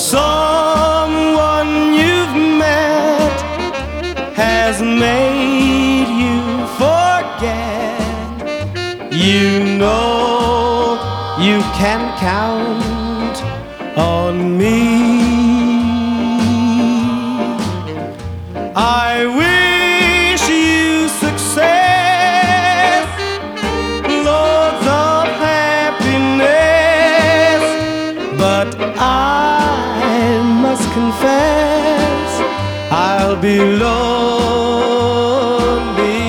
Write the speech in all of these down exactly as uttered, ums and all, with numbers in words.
Someone you've met has made you forget. You know you can count on me. I wish you success, loads of happiness, but I must confess I'll be lonely.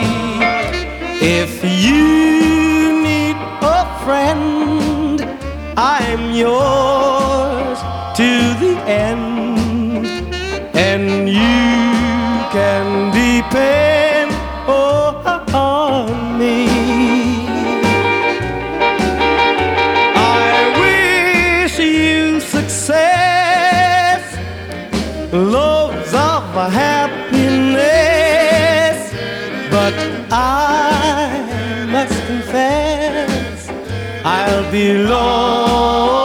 If you need a friend, I'm yours to the end, and you can depend on me. I wish you success, loads of happiness, but I must confess I'll be lonely.